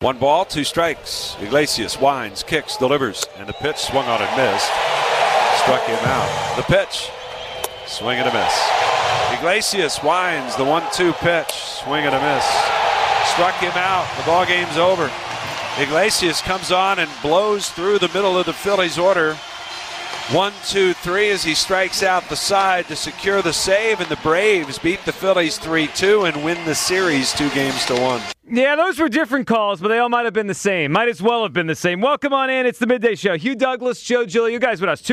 One ball, two strikes. Iglesias winds, kicks, delivers, and the pitch swung on and missed. Struck him out. The pitch, swing and a miss. Iglesias winds, the 1-2 pitch, swing and a miss. Struck him out. The ball game's over. Iglesias comes on and blows through the middle of the Phillies order. 1-2-3 as he strikes out the side to secure the save, and the Braves beat the Phillies 3-2 and win the series 2-1. Yeah, those were different calls, but they all might have been the same. Might as well have been the same. Welcome on in. It's the Midday Show. Hugh Douglas, Joe Giglio, you guys with us.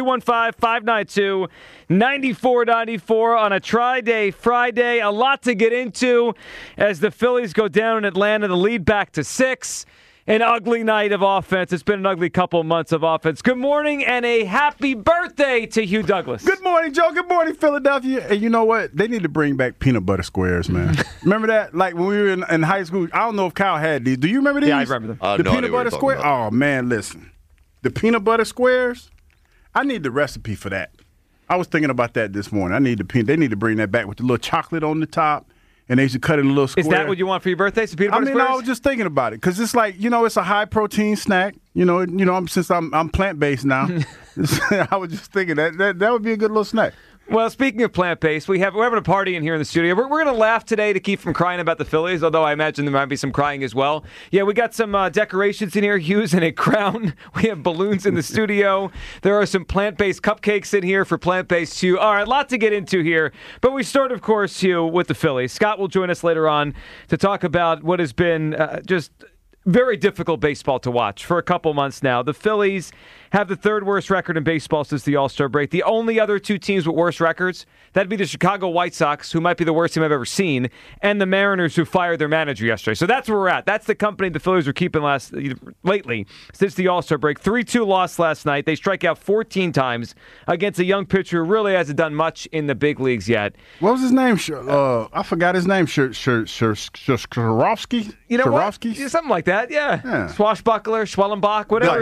215-592-9494 on a Tri-Day Friday. A lot to get into as the Phillies go down in Atlanta. The lead back to 6. An ugly night of offense. It's been an ugly couple of months of offense. Good morning and a happy birthday to Hugh Douglas. Good morning, Joe. Good morning, Philadelphia. And you know what? They need to bring back peanut butter squares, man. Remember that? Like when we were in high school, I don't know if Kyle had these. Do you remember these? Yeah, I remember them. The peanut butter square? Oh, man, listen. The peanut butter squares, I need the recipe for that. I was thinking about that this morning. They need to bring that back with the little chocolate on the top. And they should cut it in a little square. Is that what you want for your birthday? Some peanut butter squares? I was just thinking about it because it's like, it's a high protein snack. Since I'm plant based now, I was just thinking that would be a good little snack. Well, speaking of plant-based, we're having a party in here in the studio. We're going to laugh today to keep from crying about the Phillies, although I imagine there might be some crying as well. Yeah, we got some decorations in here. Hugh's in a crown. We have balloons in the studio. There are some plant-based cupcakes in here for plant-based Hugh. All right, a lot to get into here. But we start, of course, Hugh, with the Phillies. Scott will join us later on to talk about what has been just very difficult baseball to watch for a couple months now. The Phillies have the third worst record in baseball since the All-Star break. The only other two teams with worse records, that'd be the Chicago White Sox, who might be the worst team I've ever seen, and the Mariners, who fired their manager yesterday. So that's where we're at. That's the company the Phillies were keeping lately since the All-Star break. 3-2 loss last night. They strike out 14 times against a young pitcher who really hasn't done much in the big leagues yet. What was his name? I forgot his name. Sharovsky? You know what? Something like that, yeah. Swashbuckler, Schwellenbach, whatever.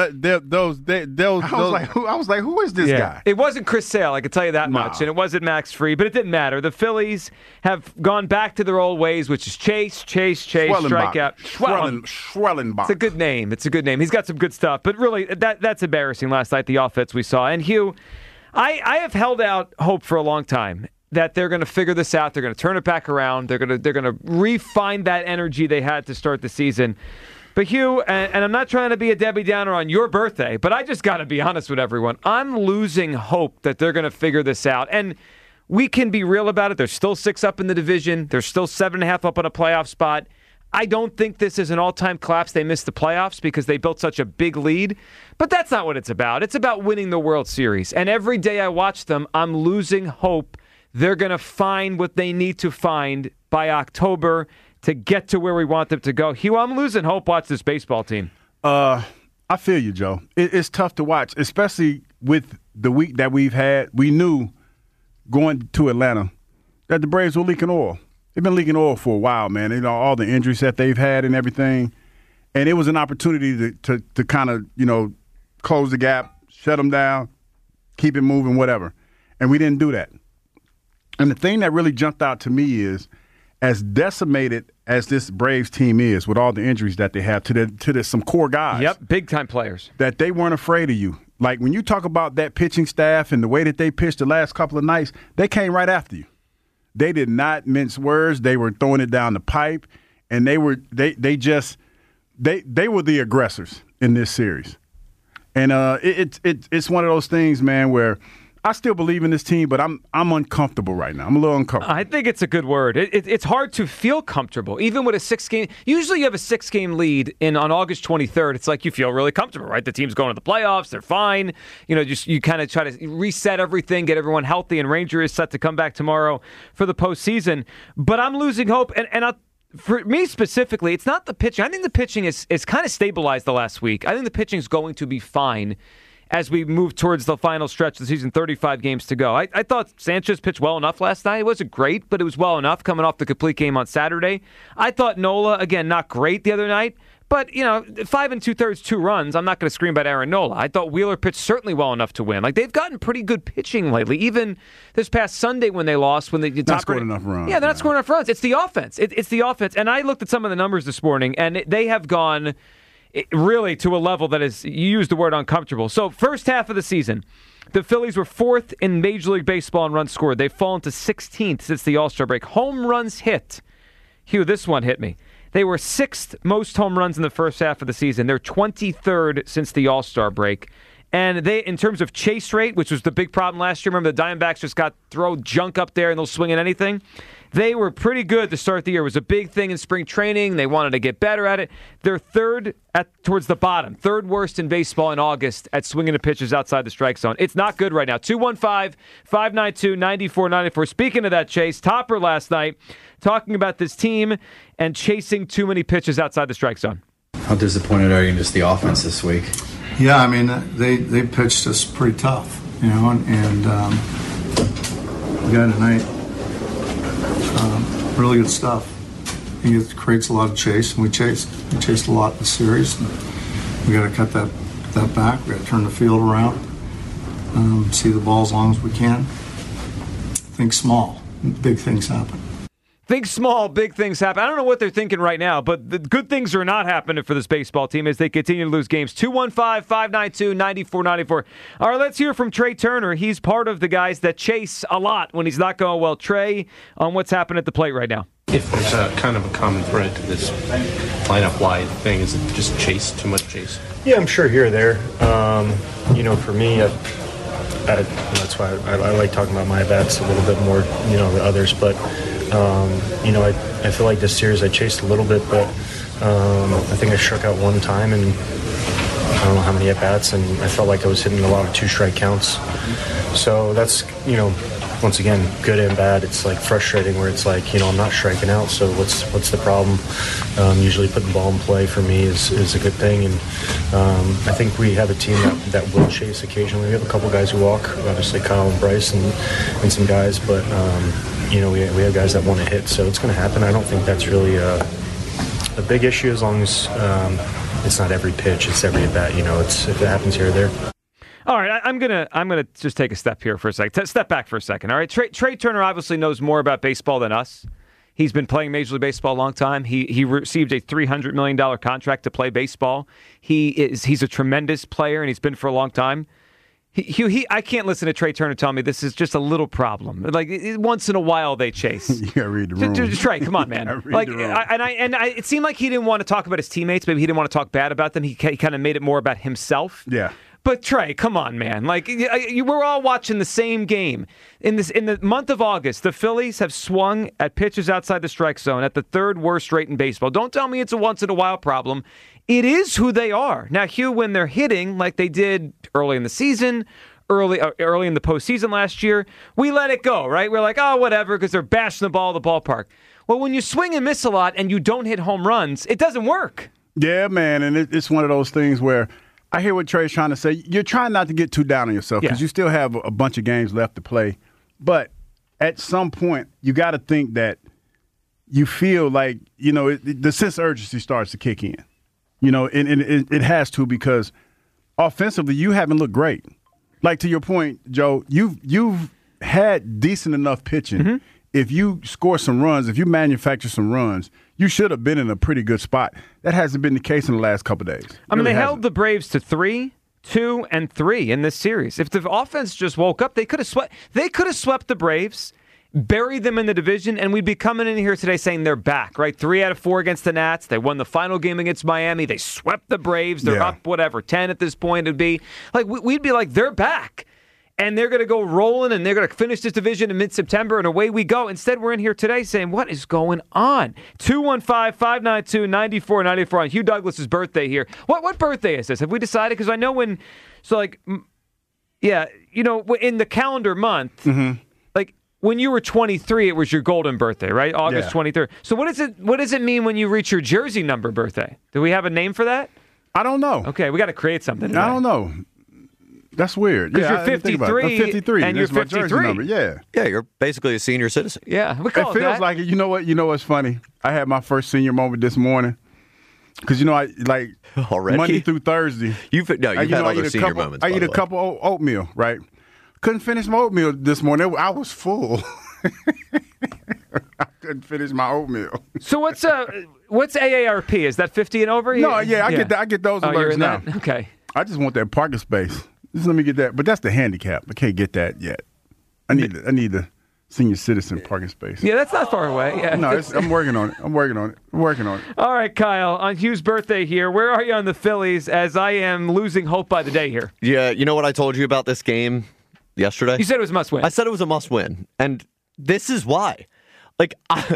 I was like, who is this guy? It wasn't Chris Sale, I can tell you that much, and it wasn't Max Fried, but it didn't matter. The Phillies have gone back to their old ways, which is chase, strikeout. Schwellenbach. It's a good name. He's got some good stuff, but really, that's embarrassing last night, the offense we saw. And Hugh, I have held out hope for a long time that they're going to figure this out. They're going to turn it back around. They're going to refine that energy they had to start the season. But Hugh, and I'm not trying to be a Debbie Downer on your birthday, but I just got to be honest with everyone. I'm losing hope that they're going to figure this out. And we can be real about it. They're still 6 up in the division. They're still 7.5 up on a playoff spot. I don't think this is an all-time collapse. They missed the playoffs because they built such a big lead. But that's not what it's about. It's about winning the World Series. And every day I watch them, I'm losing hope they're going to find what they need to find by October to get to where we want them to go. Hugh, I'm losing hope watch this baseball team. I feel you, Joe. It's tough to watch, especially with the week that we've had. We knew going to Atlanta that the Braves were leaking oil. They've been leaking oil for a while, man. All the injuries that they've had and everything. And it was an opportunity to kind of, close the gap, shut them down, keep it moving, whatever. And we didn't do that. And the thing that really jumped out to me is, as decimated as this Braves team is with all the injuries that they have to some core guys. Yep, big-time players. That they weren't afraid of you. Like, when you talk about that pitching staff and the way that they pitched the last couple of nights, they came right after you. They did not mince words. They were throwing it down the pipe, and they were the aggressors in this series. And it's one of those things, man, where I still believe in this team, but I'm uncomfortable right now. I'm a little uncomfortable. I think it's a good word. It's hard to feel comfortable, even with a 6-game. Usually you have a 6-game lead on August 23rd. It's like you feel really comfortable, right? The team's going to the playoffs. They're fine. You kind of try to reset everything, get everyone healthy, and Ranger is set to come back tomorrow for the postseason. But I'm losing hope, and for me specifically, it's not the pitching. I think the pitching is kind of stabilized the last week. I think the pitching is going to be fine. as we move towards the final stretch of the season, 35 games to go. I thought Sanchez pitched well enough last night. It wasn't great, but it was well enough coming off the complete game on Saturday. I thought Nola, again, not great the other night. But, 5 2/3, 2 runs. I'm not going to scream about Aaron Nola. I thought Wheeler pitched certainly well enough to win. Like, they've gotten pretty good pitching lately. Even this past Sunday when they lost, when they not scored enough runs. Yeah, they're not scoring enough runs. It's the offense. It's the offense. And I looked at some of the numbers this morning, and they have gone really to a level that is, you used the word uncomfortable. So, first half of the season, the Phillies were 4th in Major League Baseball in runs scored. They've fallen to 16th since the All-Star break. Home runs hit. Hugh, this one hit me. They were 6th most home runs in the first half of the season. They're 23rd since the All-Star break. And they, in terms of chase rate, which was the big problem last year, remember the Diamondbacks just throw junk up there and they'll swing at anything? They were pretty good to start the year. It was a big thing in spring training. They wanted to get better at it. They're third towards the bottom, third worst in baseball in August at swinging to pitches outside the strike zone. It's not good right now. 215-592-9494. Speaking of that, Chase, Topper last night talking about this team and chasing too many pitches outside the strike zone. How disappointed are you in just the offense this week? Yeah, I mean, they pitched us pretty tough, and we got tonight really good stuff. It creates a lot of chase, and we chased a lot in the series. And we got to cut that back. We got to turn the field around, see the ball as long as we can. Think small, big things happen. Think small, big things happen. I don't know what they're thinking right now, but the good things are not happening for this baseball team as they continue to lose games. 215-592-9494. All right, let's hear from Trey Turner. He's part of the guys that chase a lot when he's not going well. Trey, on what's happened at the plate right now. If there's a kind of a common thread to this lineup-wide thing, is it just chase, too much chase? Yeah, I'm sure here or there. For me, that's why I like talking about my bats a little bit more, than others, but I feel like this series I chased a little bit, but I think I struck out one time and I don't know how many at-bats, and I felt like I was hitting a lot of 2-strike counts. So that's, once again, good and bad. It's like frustrating where it's like, I'm not striking out, so what's the problem? Usually putting the ball in play for me is a good thing, and I think we have a team that will chase occasionally. We have a couple guys who walk, obviously Kyle and Bryce and some guys, but we have guys that want to hit, so it's going to happen. I don't think that's really a big issue as long as it's not every pitch, it's every at bat. If it happens here or there. All right, I'm gonna just take a step here for a second. Step back for a second. All right, Trey Turner obviously knows more about baseball than us. He's been playing Major League Baseball a long time. He received a $300 million contract to play baseball. He's a tremendous player, and he's been for a long time. I can't listen to Trey Turner tell me this is just a little problem. Like once in a while they chase. You gotta read the room. Trey, come on, man. It seemed like he didn't want to talk about his teammates. Maybe he didn't want to talk bad about them. He kind of made it more about himself. Yeah. But Trey, come on, man. Like we're all watching the same game. In the month of August, the Phillies have swung at pitches outside the strike zone at the 3rd worst rate in baseball. Don't tell me it's a once in a while problem. It is who they are. Now, Hugh, when they're hitting like they did early in the season, early in the postseason last year, we let it go, right? We're like, oh, whatever, because they're bashing the ball at the ballpark. Well, when you swing and miss a lot and you don't hit home runs, it doesn't work. Yeah, man, and it's one of those things where I hear what Trey's trying to say. You're trying not to get too down on yourself because you still have a bunch of games left to play. But at some point, you got to think that you feel like, the sense of urgency starts to kick in. And it has to, because offensively, you haven't looked great. Like, to your point, Joe, you've had decent enough pitching. Mm-hmm. If you score some runs, if you manufacture some runs, you should have been in a pretty good spot. That hasn't been the case in the last couple of days. They held the Braves to 3, 2, and 3 in this series. If the offense just woke up, they could have swept the Braves, buried them in the division, and we'd be coming in here today saying they're back, right? 3 out of 4 against the Nats. They won the final game against Miami. They swept the Braves. They're up, 10 at this point. It'd be like we'd be like, they're back. And they're going to go rolling, and they're going to finish this division in mid-September, and away we go. Instead, we're in here today saying, what is going on? 215-592-9494 on Hugh Douglas' birthday here. What birthday is this? Have we decided? Because I know in the calendar month, like when you were 23, it was your golden birthday, right? August 23rd. So what does it mean when you reach your jersey number birthday? Do we have a name for that? I don't know. Okay, we got to create something today. I don't know. That's weird. Because Yeah, you're I didn't think about it. 53, I'm 53, and you're that's my jersey 53. number. Yeah. Yeah, you're basically a senior citizen. Yeah, we call It feels that. like it. You know what? You know what's funny? I had my first senior moment this morning. Because, I like Already? Monday through Thursday. You've had other senior moments, I by eat the a way. couple of oatmeal, right? Couldn't finish my oatmeal this morning. I was full. I couldn't finish my oatmeal. So what's AARP? Is that 50 and over? No, yeah, I get that. I get those Oh, you're alerts in now. that? Okay. I just want that parking space. Just let me get that. But that's the handicap. I can't get that yet. I need the senior citizen parking space. Yeah, that's not far away. Yeah. No, I'm working on it. All right, Kyle, on Hugh's birthday here, where are you on the Phillies as I am losing hope by the day here? Yeah, you know what I told you about this game yesterday? You said it was a must-win. I said it was a must-win, and this is why. Like,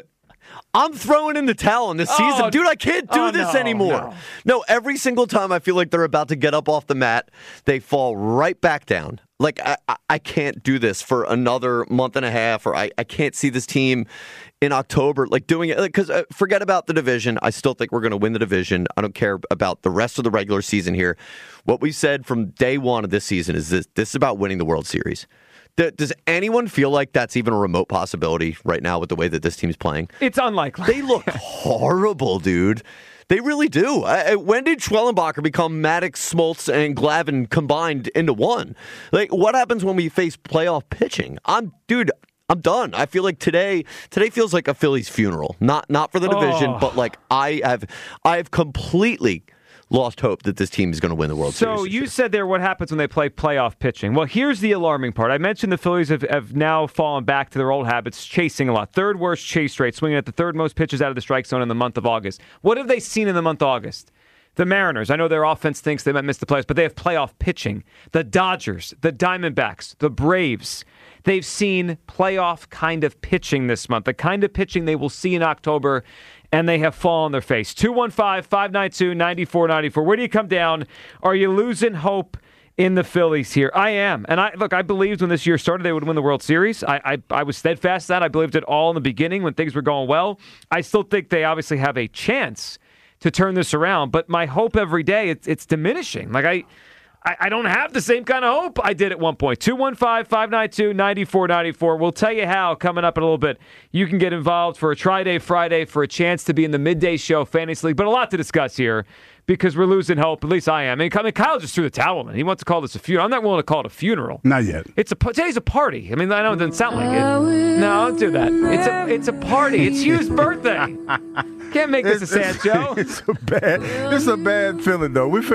I'm throwing in the towel in this season. Dude, I can't do this anymore. No, every single time I feel like they're about to get up off the mat, they fall right back down. Like, I can't do this for another month and a half, or I can't see this team in October, like, doing it. Because forget about the division. I still think we're going to win the division. I don't care about the rest of the regular season here. What we said from day one of this season is this is about winning the World Series. Does anyone feel like that's even a remote possibility right now with the way that this team's playing? It's unlikely. They look horrible, dude. They really do. When did Schwellenbacher become Maddox, Smoltz, and Glavine combined into one? Like, what happens when we face playoff pitching? I'm done. I feel like today feels like a Phillies funeral. Not for the division, but like I have completely lost hope that this team is going to win the World Series. So you said there what happens when they play playoff pitching. Well, here's the alarming part. I mentioned the Phillies have now fallen back to their old habits, chasing a lot. Third worst chase rate, swinging at the third most pitches out of the strike zone in the month of August. What have they seen in the month of August? The Mariners, I know their offense thinks they might miss the playoffs, but they have playoff pitching. The Dodgers, the Diamondbacks, the Braves, they've seen playoff kind of pitching this month, the kind of pitching they will see in October, and they have fallen on their face. 215-592-9494. Where do you come down? Are you losing hope in the Phillies here? I am. And I believed when this year started they would win the World Series. I was steadfast in that. I believed it all in the beginning when things were going well. I still think they obviously have a chance to turn this around, but my hope every day, it's diminishing. Like I don't have the same kind of hope I did at one point. 215-592-9494. We'll tell you how coming up in a little bit. You can get involved for a Try-Day Friday for a chance to be in the midday show Fantasy League, but a lot to discuss here because we're losing hope. At least I am. I mean, Kyle just threw the towel in. He wants to call this a funeral. I'm not willing to call it a funeral. Not yet. Today's a party. I mean, I know it doesn't sound like it. No, don't do that. It's a party. It's Hugh's birthday. Can't make this a sad show. It's a bad feeling though. We're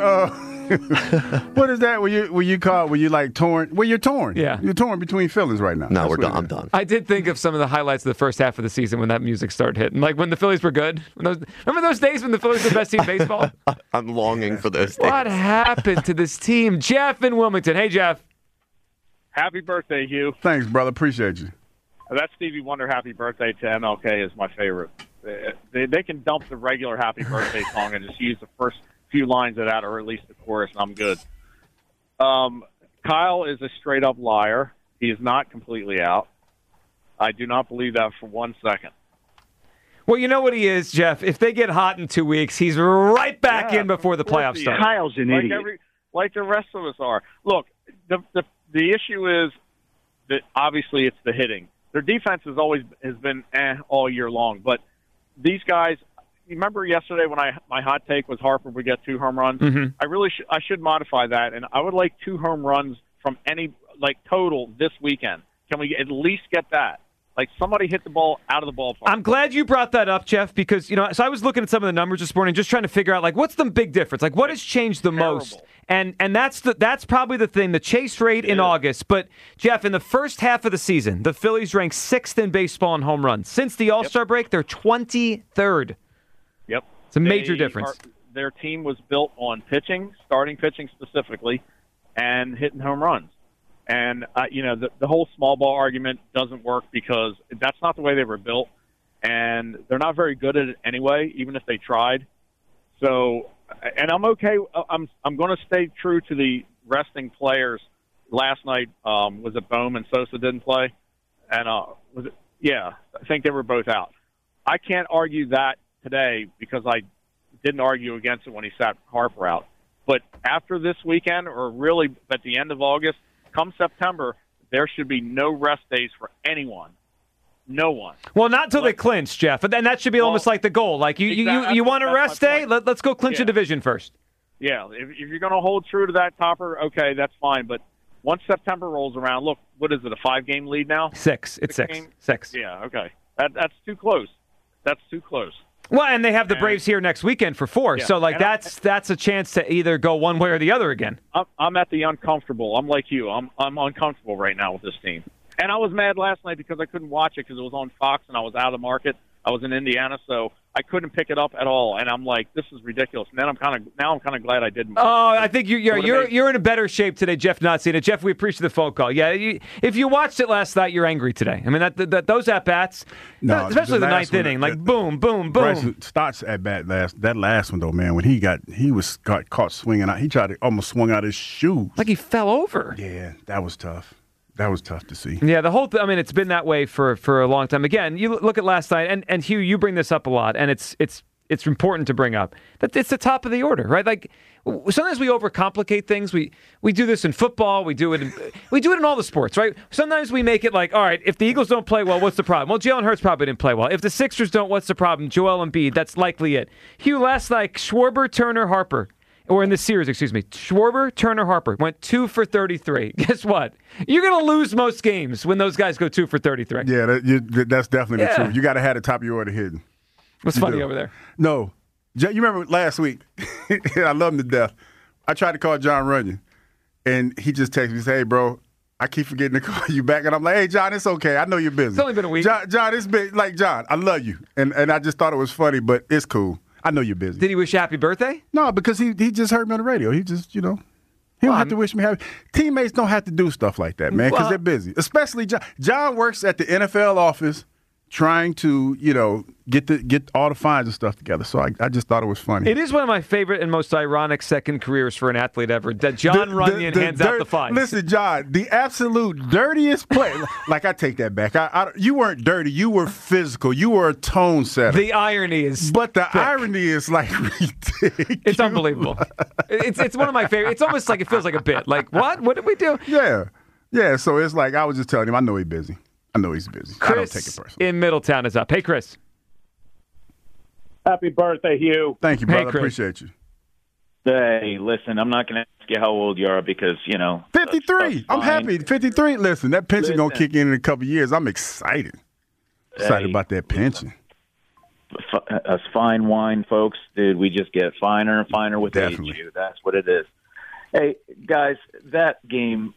what is that? When you like torn? Well, you're torn. Yeah, you're torn between feelings right now. No, we're done. I'm done. I did think of some of the highlights of the first half of the season when that music started hitting, like when the Phillies were good. Remember those days when the Phillies were the best team in baseball? I'm longing for those days. What happened to this team? Jeff in Wilmington. Hey, Jeff. Happy birthday, Hugh. Thanks, brother. Appreciate you. That Stevie Wonder Happy Birthday to MLK is my favorite. They can dump the regular Happy Birthday song and just use the first few lines of that, or at least the chorus, and I'm good. Kyle is a straight-up liar. He is not completely out. I do not believe that for 1 second. Well, you know what he is, Jeff? If they get hot in 2 weeks, he's right back in before the playoffs start. Kyle's an idiot. Like the rest of us are. Look, the issue is that obviously it's the hitting. Their defense has been all year long, but these guys. You remember yesterday when my hot take was Harper would get 2 home runs? Mm-hmm. I should modify that, and I would like 2 home runs from any total this weekend. Can we at least get that? Like somebody hit the ball out of the ballpark. I'm glad you brought that up, Jeff, because so I was looking at some of the numbers this morning, just trying to figure out what's the big difference, what has changed the most, and that's probably the thing, the chase rate in August. But Jeff, in the first half of the season, the Phillies ranked 6th in baseball in home runs. Since the All-Star break, they're 23rd. Yep. It's a major difference. Their team was built on pitching, starting pitching specifically, and hitting home runs. And, the whole small ball argument doesn't work because that's not the way they were built. And they're not very good at it anyway, even if they tried. So, and I'm okay. I'm going to stay true to the resting players. Last night, was it Bohm and Sosa didn't play? And was it? Yeah, I think they were both out. I can't argue that today because I didn't argue against it when he sat Harper out. But after this weekend, or really at the end of August, come September, there should be no rest days for anyone. No one. Well, not until they clinch, Jeff. And that should be almost like the goal. Like you want a rest day? Let's go clinch a division first. Yeah, if you're going to hold true to that topper, okay, that's fine. But once September rolls around, look, what is it, a 5-game lead now? Six. It's six. Six. Yeah, okay. That's too close. That's too close. Well, and they have the Braves here next weekend for 4. Yeah, so, that's a chance to either go one way or the other again. I'm at the uncomfortable. I'm like you. I'm uncomfortable right now with this team. And I was mad last night because I couldn't watch it because it was on Fox and I was out of the market. I was in Indiana, so I couldn't pick it up at all. And I'm like, this is ridiculous. And then I'm kind of glad I didn't. Oh, I think you're in a better shape today, Jeff. Not seeing it, Jeff. We appreciate the phone call. Yeah, if you watched it last night, you're angry today. I mean, those at bats, especially the ninth inning, like boom, boom, boom. Bryson Stott's at bat that last one though, man. When he got caught swinging out, he tried to almost swung out his shoes, like he fell over. Yeah, that was tough. That was tough to see. Yeah, the whole I mean, it's been that way for a long time. Again, you look at last night, and Hugh, you bring this up a lot, and it's important to bring up that it's the top of the order, right? Like sometimes we overcomplicate things. We do this in football. We do it in all the sports, right? Sometimes we make it like, all right, if the Eagles don't play well, what's the problem? Well, Jalen Hurts probably didn't play well. If the Sixers don't, what's the problem? Joel Embiid, that's likely it. Hugh, last night, Schwarber, Turner, Harper. Or in this series, Schwarber, Turner, Harper went 2 for 33. Guess what? You're going to lose most games when those guys go 2 for 33. Yeah, that's definitely the truth. You got to have the top of your order hidden. What's funny over there? No. You remember last week? I love him to death. I tried to call John Runyon, and he just texted me, say, hey, bro, I keep forgetting to call you back. And I'm like, hey, John, it's okay. I know you're busy. It's only been a week. John, it's been like, John, I love you. And I just thought it was funny, but it's cool. I know you're busy. Did he wish you happy birthday? No, because he just heard me on the radio. He just, he don't have to wish me happy. Teammates don't have to do stuff like that, man, because they're busy. Especially John. John works at the NFL office trying to, get all the fines and stuff together. So I just thought it was funny. It is one of my favorite and most ironic second careers for an athlete ever, that John Runyon hands out the fines. Listen, John, the absolute dirtiest play. Like, I take that back. You weren't dirty. You were physical. You were a tone setter. The irony is But the irony is, like, ridiculous. It's unbelievable. It's one of my favorite. It's almost like it feels like a bit. Like, what? What did we do? Yeah. Yeah, so it's like I was just telling him, I know he's busy. I know he's busy. Chris I don't take it personally. in Middletown is up. Hey, Chris. Happy birthday, Hugh. Thank you, brother. Hey, Chris. Appreciate you. Hey, listen, I'm not going to ask you how old you are because, 53. I'm happy. 53. Listen, that pension going to kick in a couple of years. I'm excited. Excited about that pension. Us fine wine folks, dude, we just get finer and finer with age. That's what it is. Hey, guys, that game,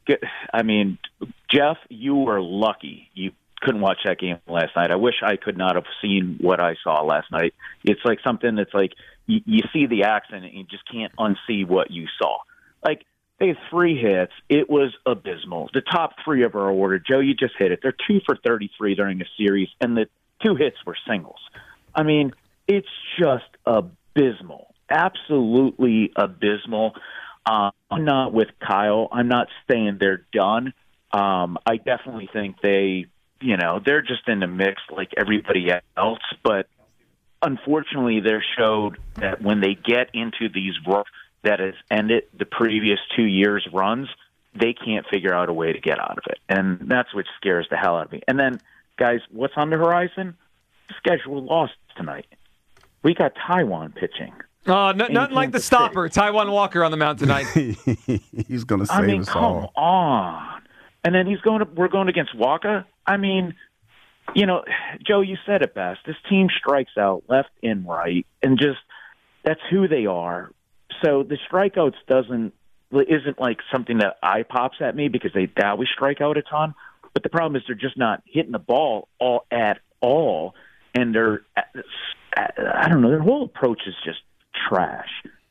Jeff, you were lucky. You couldn't watch that game last night. I wish I could not have seen what I saw last night. It's like something that's like you see the accident and you just can't unsee what you saw. Like, they had 3 hits. It was abysmal. The top 3 of our order, Joe, you just hit it. They're 2 for 33 during the series, and the 2 hits were singles. I mean, it's just abysmal. Absolutely abysmal. I'm not with Kyle. I'm not saying they're done. I definitely think they're just in the mix like everybody else. But unfortunately, they showed that when they get into these runs that has ended the previous 2 years' runs, they can't figure out a way to get out of it. And that's what scares the hell out of me. And then, guys, what's on the horizon? Schedule lost tonight. We got Taiwan pitching. Nothing like the stopper. Taiwan Walker on the mound tonight. He's going to save us all. Come on. And then we're going against Waka. I mean, Joe, you said it best. This team strikes out left and right, and just that's who they are. So the strikeouts isn't like something that eye pops at me because they always strike out a ton. But the problem is they're just not hitting the ball at all, and they're I don't know. Their whole approach is just trash.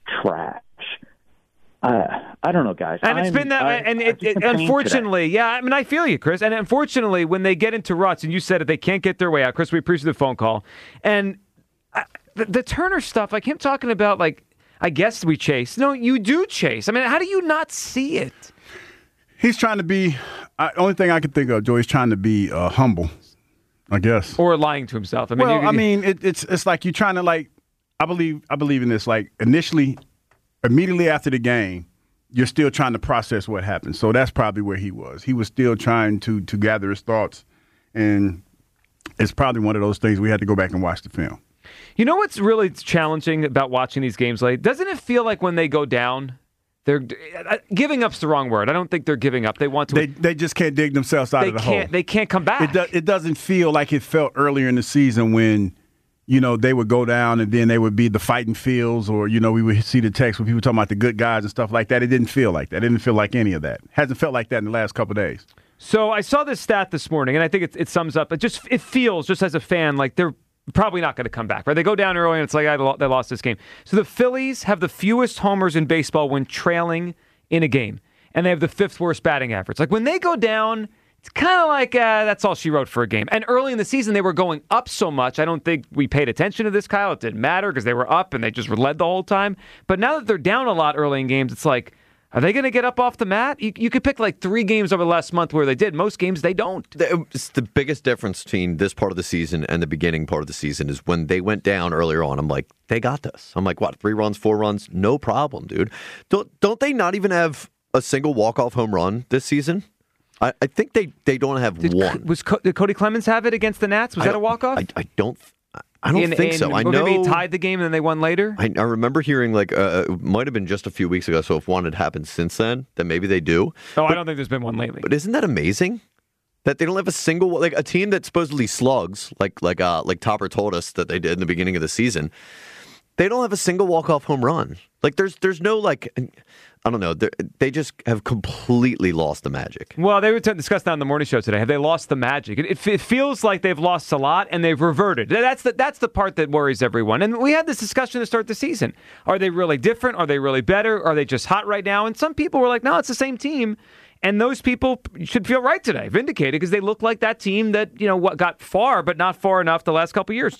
I don't know, guys. And it's been that way. And it unfortunately, today. I mean, I feel you, Chris. And unfortunately, when they get into ruts, and you said it, they can't get their way out. Chris, we appreciate the phone call. And the Turner stuff, like him talking about, like, I guess we chase. No, you do chase. I mean, how do you not see it? He's trying to be, only thing I can think of, Joe, he's trying to be humble, I guess. Or lying to himself. I mean, it's like you're trying to, like, I believe in this. Like, initially, immediately after the game, you're still trying to process what happened. So that's probably where he was. He was still trying to gather his thoughts, and it's probably one of those things we had to go back and watch the film. You know what's really challenging about watching these games late? Doesn't it feel like when they go down, they're giving up's the wrong word. I don't think they're giving up. They want to. They just can't dig themselves out of the hole. They can't come back. It doesn't feel like it felt earlier in the season when, they would go down and then they would be the fighting fields, or, we would see the text when people talking about the good guys and stuff like that. It didn't feel like that. It didn't feel like any of that. Hasn't felt like that in the last couple of days. So I saw this stat this morning, and I think it sums up. It feels, just as a fan, like they're probably not going to come back, right? They go down early, and it's like, they lost this game. So the Phillies have the fewest homers in baseball when trailing in a game, and they have the 5th worst batting average. Like, when they go down, it's kind of like that's all she wrote for a game. And early in the season, they were going up so much, I don't think we paid attention to this, Kyle. It didn't matter because they were up, and they just led the whole time. But now that they're down a lot early in games, it's like, are they going to get up off the mat? You could pick like 3 games over the last month where they did. Most games, they don't. It's the biggest difference between this part of the season and the beginning part of the season is when they went down earlier on. I'm like, they got this. I'm like, what, 3 runs, 4 runs? No problem, dude. Don't they not even have a single walk-off home run this season? I think they don't have one. Did Cody Clemens have it against the Nats? Was that a walk-off? I don't think so. I know maybe he tied the game and then they won later. I remember hearing it might have been just a few weeks ago. So if one had happened since then maybe they do. I don't think there's been one lately. But isn't that amazing? That they don't have a single a team that supposedly slugs like Topper told us that they did in the beginning of the season. They don't have a single walk-off home run. Like there's no I don't know. They just have completely lost the magic. Well, they were discussing that on the morning show today. Have they lost the magic? It feels like they've lost a lot and they've reverted. That's the part that worries everyone. And we had this discussion to start the season. Are they really different? Are they really better? Are they just hot right now? And some people were like, no, it's the same team. And those people should feel right today, vindicated, because they look like that team that, got far, but not far enough the last couple of years.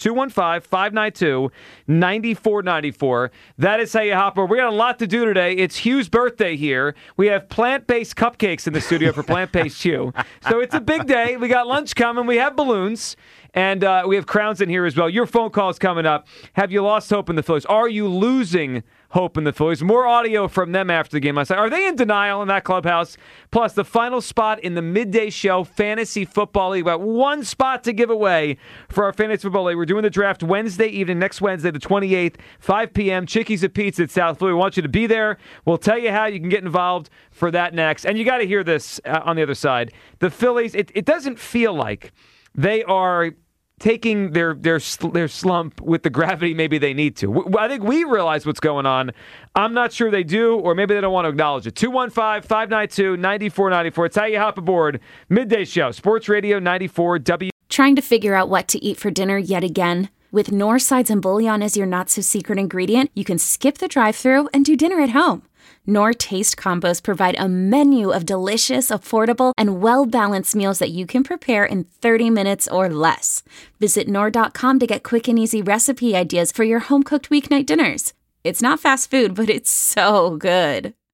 215-592-9494. That is how you hop over. We got a lot to do today. It's Hugh's birthday here. We have plant-based cupcakes in the studio for Plant-Based Hugh. So it's a big day. We got lunch coming. We have balloons. And we have crowns in here as well. Your phone call is coming up. Have you lost hope in the Phillies? Are you losing hope in the Phillies? More audio from them after the game last night. Are they in denial in that clubhouse? Plus, the final spot in the midday show, Fantasy Football League. About 1 spot to give away for our Fantasy Football League. We're doing the draft Wednesday evening, next Wednesday, the 28th, 5 p.m. Chickies and Pete's at South Philly. We want you to be there. We'll tell you how you can get involved for that next. And you got to hear this on the other side. The Phillies, it doesn't feel like they are taking their slump with the gravity maybe they need to. I think we realize what's going on. I'm not sure they do, or maybe they don't want to acknowledge it. 215-592-9494. It's how you hop aboard. Midday Show, Sports Radio 94 W. Trying to figure out what to eat for dinner yet again? With Knorr Sides and Bouillon as your not-so-secret ingredient, you can skip the drive-thru and do dinner at home. Knorr Taste Combos provide a menu of delicious, affordable, and well-balanced meals that you can prepare in 30 minutes or less. Visit Knorr.com to get quick and easy recipe ideas for your home-cooked weeknight dinners. It's not fast food, but it's so good.